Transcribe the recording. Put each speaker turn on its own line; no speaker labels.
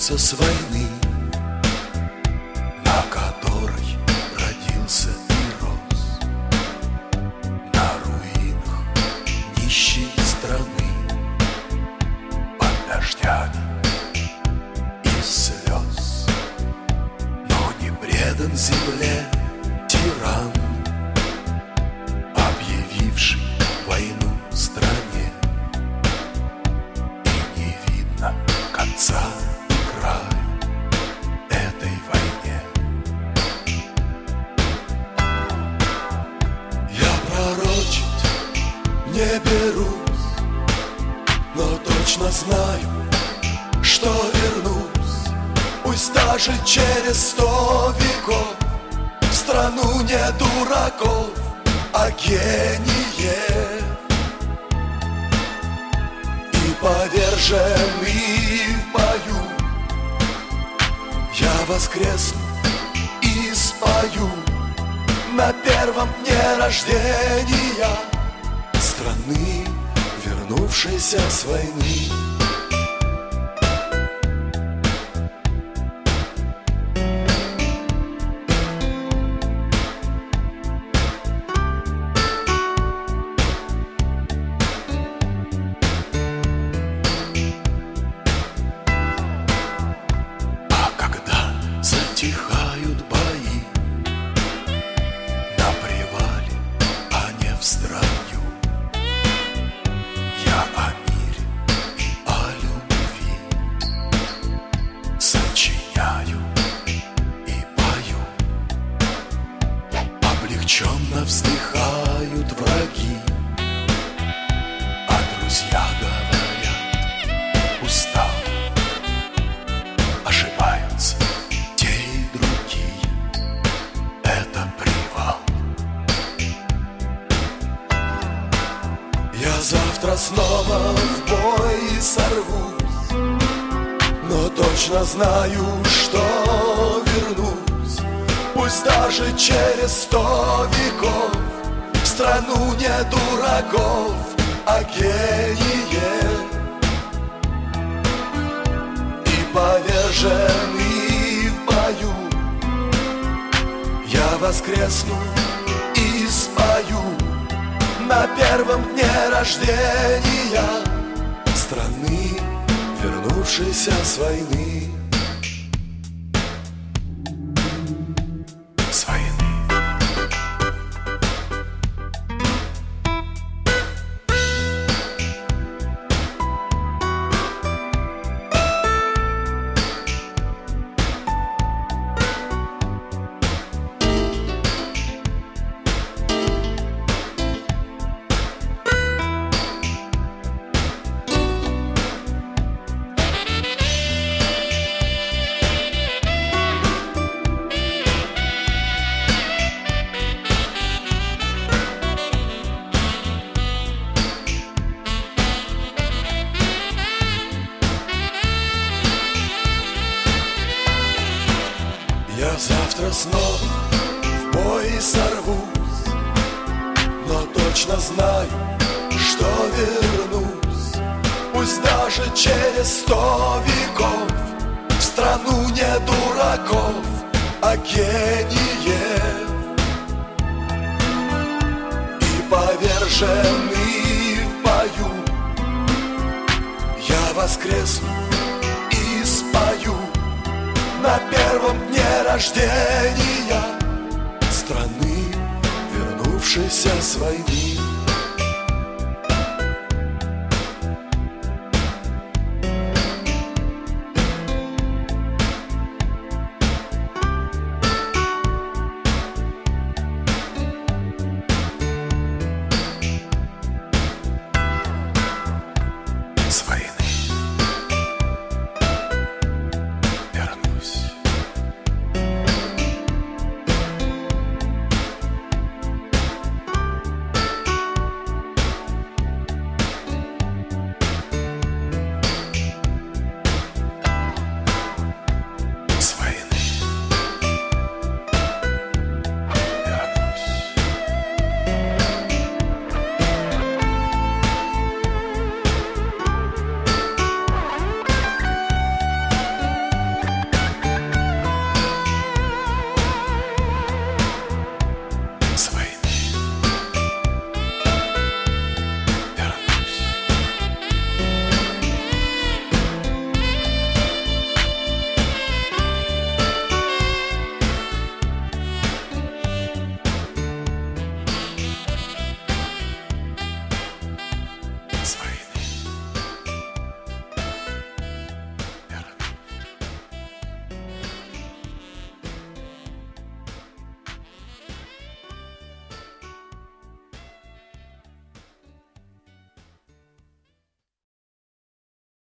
вернулся с войны, на которой родился и рос, на руинах нищей страны, под дождями и слез. Но не предан земле тиран, объявивший войну стране, и не видно конца и краю этой войне. Я пророчить не берусь, но точно знаю, что вернусь, пусть даже через 100 веков, в страну не дураков, а гениев. И поверженный в бою я воскресну и спою на первом дне рождения страны, вернувшейся с войны. Затихают бои на привале, а не в строю. Я о мире и о любви сочиняю и пою. Облегченно вздыхают враги, а друзья говорят: устал. Ошибаются завтра снова в бой сорвусь, но точно знаю, что вернусь, пусть даже через 100 веков, в страну не дураков, а гениев. И поверженный в бою я воскресну и спою на первом дне рождения страны, вернувшейся с войны. С войны. Я завтра снова в бой сорвусь, но точно знаю, что вернусь, пусть даже через 100 веков, в страну не дураков, а гениев. И поверженный в бою я воскресну и спою на первом дне рождения страны, вернувшейся с войны.